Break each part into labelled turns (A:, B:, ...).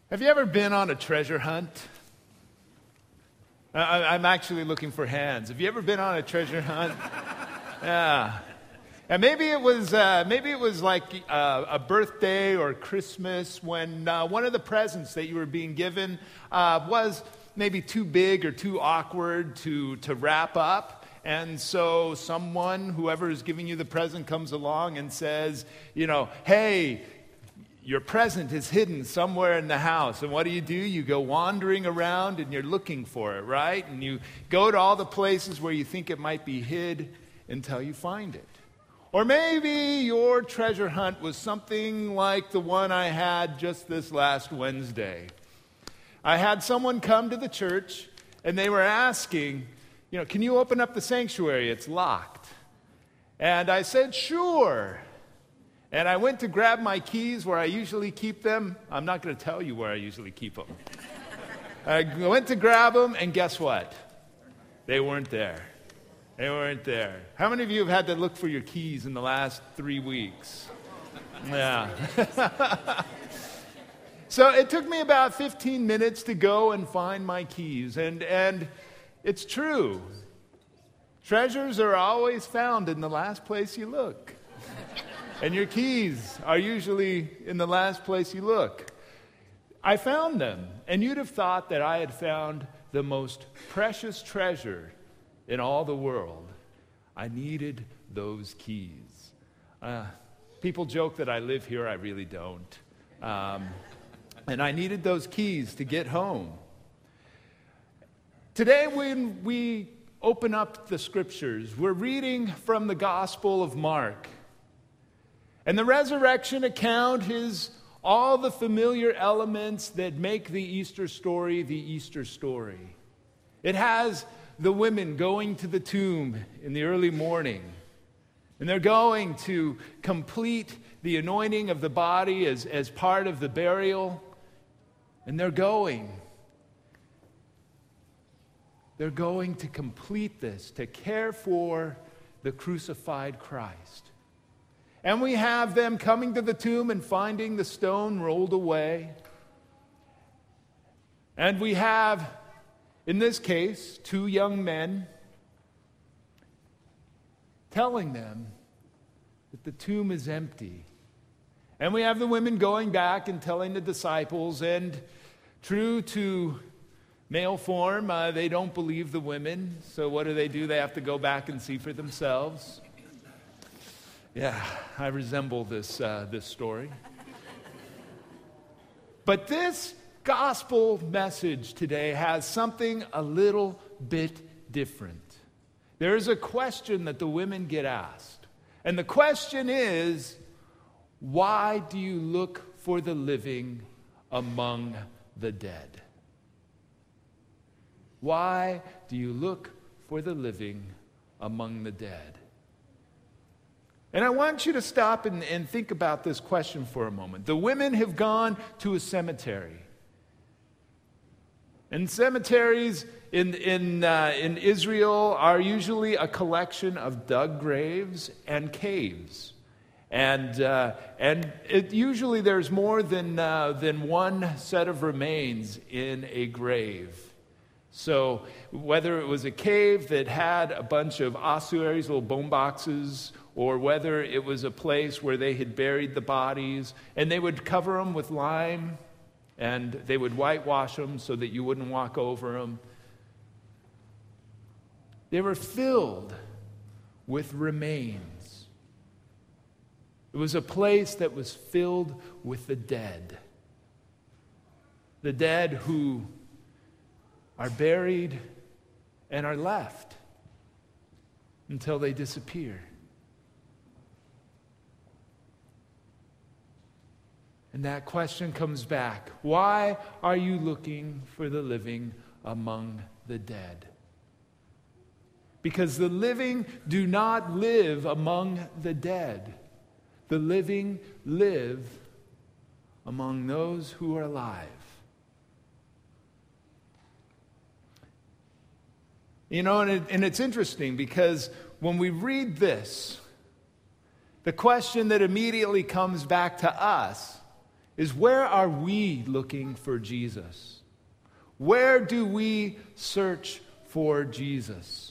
A: Have you ever been on a treasure hunt? I'm actually looking for hands. Have you ever been on a treasure hunt? Yeah. And maybe it was like a birthday or Christmas when one of the presents that you were being given was maybe too big or too awkward to wrap up. And so someone, whoever is giving you the present, comes along and says, hey, your present is hidden somewhere in the house. And what do? You go wandering around and you're looking for it, right? And you go to all the places where you think it might be hid until you find it. Or maybe your treasure hunt was something like the one I had just this last Wednesday. I had someone come to the church and they were asking, can you open up the sanctuary? It's locked. And I said, sure. And I went to grab my keys where I usually keep them. I'm not going to tell you where I usually keep them. I went to grab them, and guess what? They weren't there. They weren't there. How many of you have had to look for your keys in the last 3 weeks? Yeah. So it took me about 15 minutes to go and find my keys. And it's true. Treasures are always found in the last place you look. And your keys are usually in the last place you look. I found them, and you'd have thought that I had found the most precious treasure in all the world. I needed those keys. People joke that I live here. I really don't. And I needed those keys to get home. Today, when we open up the scriptures, we're reading from the Gospel of Mark. And the resurrection account is all the familiar elements that make the Easter story the Easter story. It has the women going to the tomb in the early morning. And they're going to complete the anointing of the body as part of the burial. And they're going to complete this, to care for the crucified Christ. And we have them coming to the tomb and finding the stone rolled away. And we have, in this case, 2 young men telling them that the tomb is empty. And we have the women going back and telling the disciples, and true to male form, they don't believe the women. So what do? They have to go back and see for themselves. Yeah, I resemble this story. But this gospel message today has something a little bit different. There is a question that the women get asked. And the question is, why do you look for the living among the dead? Why do you look for the living among the dead? And I want you to stop and think about this question for a moment. The women have gone to a cemetery. And cemeteries in Israel are usually a collection of dug graves and caves. And usually there's more than one set of remains in a grave. So whether it was a cave that had a bunch of ossuaries, little bone boxes, or whether it was a place where they had buried the bodies, and they would cover them with lime, and they would whitewash them so that you wouldn't walk over them. They were filled with remains. It was a place that was filled with the dead. The dead who are buried and are left until they disappear. And that question comes back. Why are you looking for the living among the dead? Because the living do not live among the dead. The living live among those who are alive. And it's interesting because when we read this, the question that immediately comes back to us is where are we looking for Jesus? Where do we search for Jesus?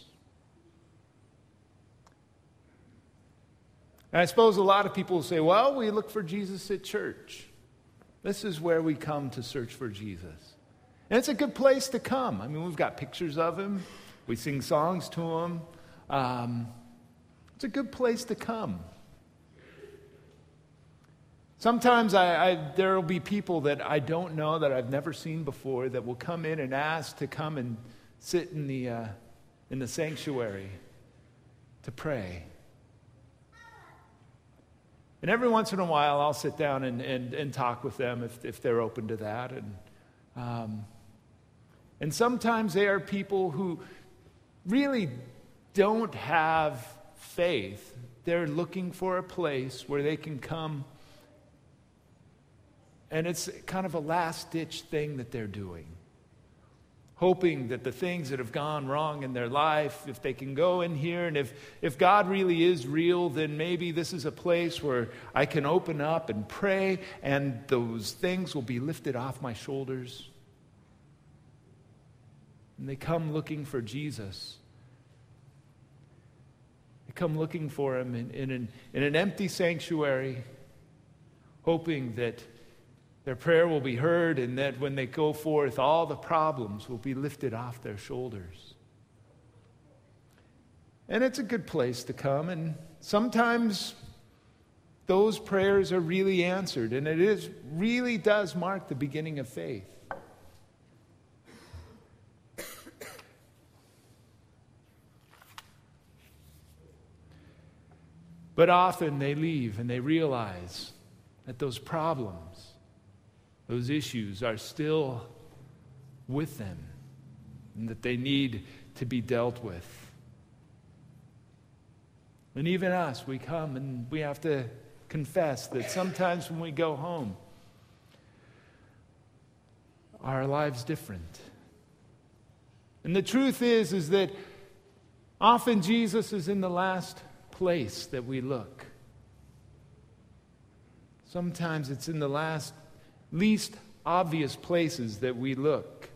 A: And I suppose a lot of people will say, well, we look for Jesus at church. This is where we come to search for Jesus. And it's a good place to come. I mean, we've got pictures of him. We sing songs to him. It's a good place to come. Sometimes there will be people that I don't know, that I've never seen before, that will come in and ask to come and sit in the sanctuary to pray. And every once in a while, I'll sit down and talk with them if they're open to that. And sometimes they are people who really don't have faith. They're looking for a place where they can come, and it's kind of a last-ditch thing that they're doing, hoping that the things that have gone wrong in their life, if they can go in here, and if God really is real, then maybe this is a place where I can open up and pray, and those things will be lifted off my shoulders. And they come looking for Jesus. They come looking for him in an empty sanctuary, hoping that their prayer will be heard, and that when they go forth, all the problems will be lifted off their shoulders. And it's a good place to come, and sometimes those prayers are really answered, and it really does mark the beginning of faith. But often they leave and they realize that those problems, those issues are still with them, and that they need to be dealt with. And even us, we come and we have to confess that sometimes when we go home, our lives different. And the truth is that often Jesus is in the last place that we look. Sometimes it's in the least obvious places that we look.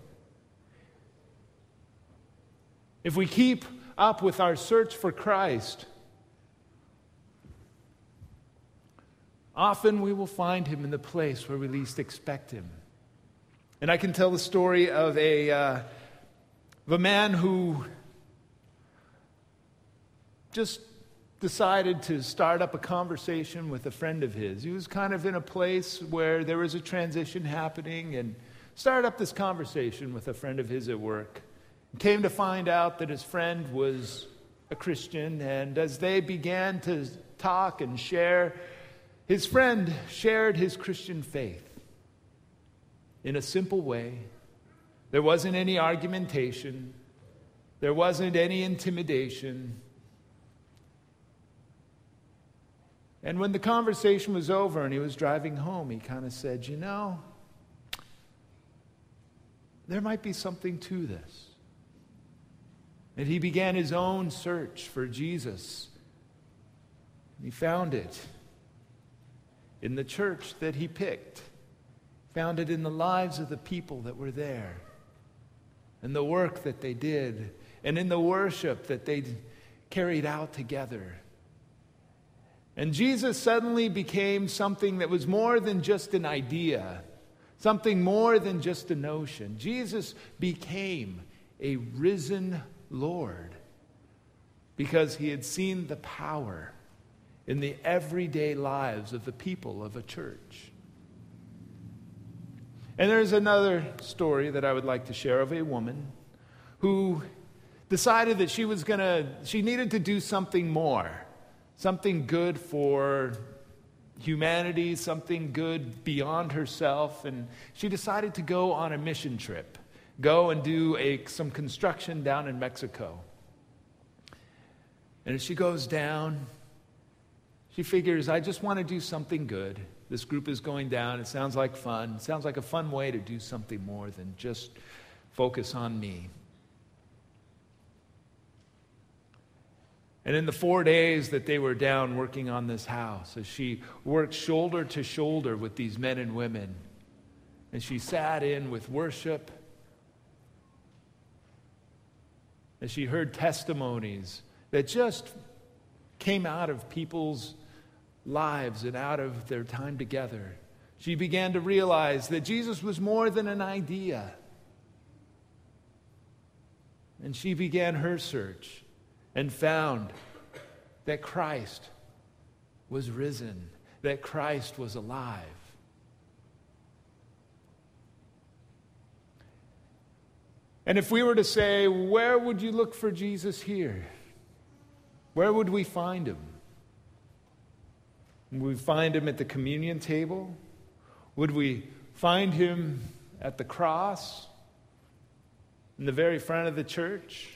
A: If we keep up with our search for Christ, often we will find him in the place where we least expect him. And I can tell the story of a man who just decided to start up a conversation with a friend of his. He was kind of in a place where there was a transition happening, and started up this conversation with a friend of his at work. Came to find out that his friend was a Christian, and as they began to talk and share, his friend shared his Christian faith in a simple way. There wasn't any argumentation. There wasn't any intimidation. And when the conversation was over and he was driving home, he kind of said, there might be something to this. And he began his own search for Jesus. He found it in the church that he picked. Found it in the lives of the people that were there. And the work that they did. And in the worship that they carried out together. And Jesus suddenly became something that was more than just an idea, something more than just a notion. Jesus became a risen Lord because he had seen the power in the everyday lives of the people of a church. And there's another story that I would like to share of a woman who decided that she needed to do something more. Something good for humanity, something good beyond herself. And she decided to go on a mission trip, go and do some construction down in Mexico. And as she goes down, she figures, I just want to do something good. This group is going down. It sounds like fun. It sounds like a fun way to do something more than just focus on me. And in the 4 days that they were down working on this house, as she worked shoulder to shoulder with these men and women, and she sat in with worship, as she heard testimonies that just came out of people's lives and out of their time together, she began to realize that Jesus was more than an idea. And she began her search and found that Christ was risen, that Christ was alive. And if we were to say, where would you look for Jesus here? Where would we find him? Would we find him at the communion table? Would we find him at the cross? In the very front of the church?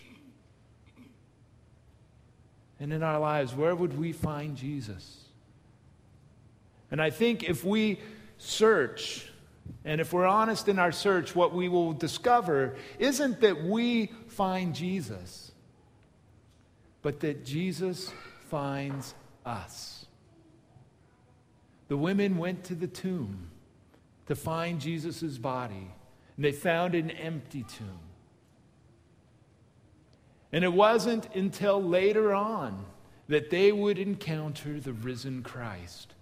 A: And in our lives, where would we find Jesus? And I think if we search, and if we're honest in our search, what we will discover isn't that we find Jesus, but that Jesus finds us. The women went to the tomb to find Jesus' body, and they found an empty tomb. And it wasn't until later on that they would encounter the risen Christ.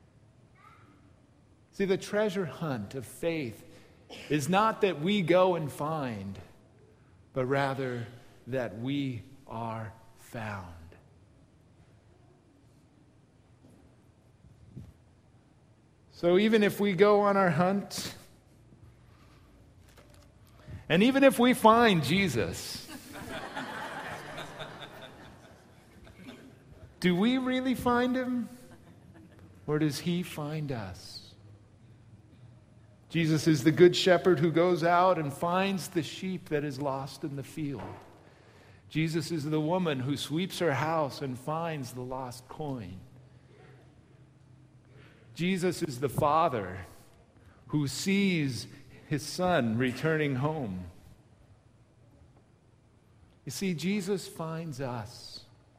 A: See, the treasure hunt of faith is not that we go and find, but rather that we are found. So even if we go on our hunt, and even if we find Jesus, do we really find him? Or does he find us? Jesus is the good shepherd who goes out and finds the sheep that is lost in the field. Jesus is the woman who sweeps her house and finds the lost coin. Jesus is the father who sees his son returning home. You see, Jesus finds us.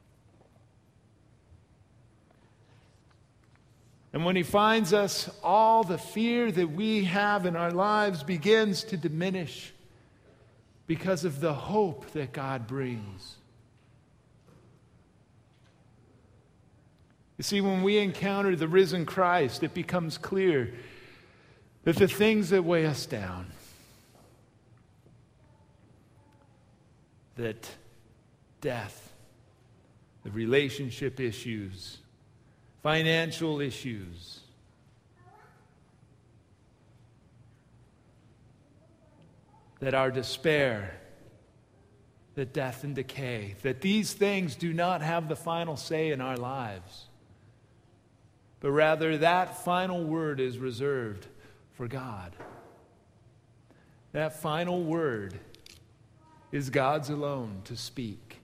A: And when he finds us, all the fear that we have in our lives begins to diminish because of the hope that God brings. You see, when we encounter the risen Christ, it becomes clear that the things that weigh us down, that death, the relationship issues, financial issues, that our despair, that death and decay, that these things do not have the final say in our lives, but rather that final word is reserved for God. That final word is God's alone to speak.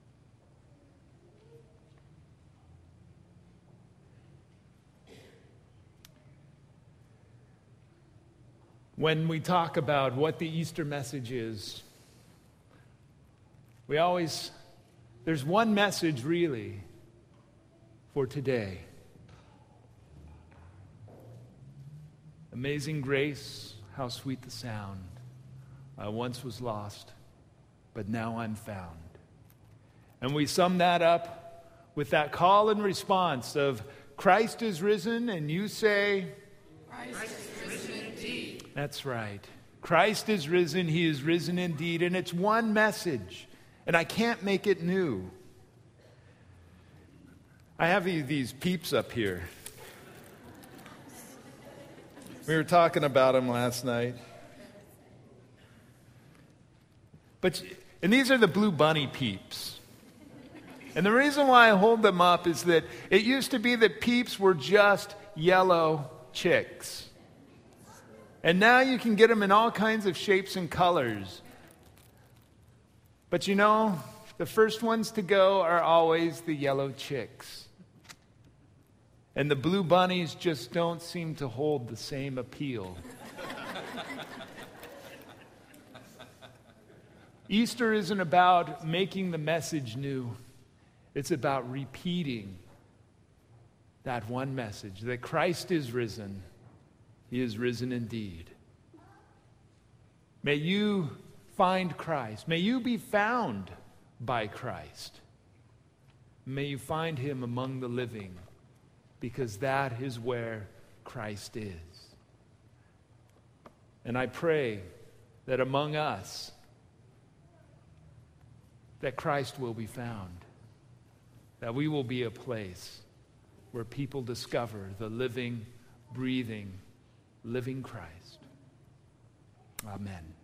A: When we talk about what the Easter message is, there's one message really for today. Amazing grace, how sweet the sound. I once was lost, but now I'm found. And we sum that up with that call and response of Christ is risen, and you say, Christ is risen indeed. That's right. Christ is risen. He is risen indeed. And it's one message. And I can't make it new. I have these peeps up here. We were talking about them last night. And these are the Blue Bunny peeps. And the reason why I hold them up is that it used to be that peeps were just yellow chicks. And now you can get them in all kinds of shapes and colors. But you know, the first ones to go are always the yellow chicks. And the blue bunnies just don't seem to hold the same appeal. Easter isn't about making the message new. It's about repeating that one message, that Christ is risen. He is risen indeed. May you find Christ. May you be found by Christ. May you find him among the living, because that is where Christ is. And I pray that among us, that Christ will be found, that we will be a place where people discover the living, breathing, living Christ. Amen.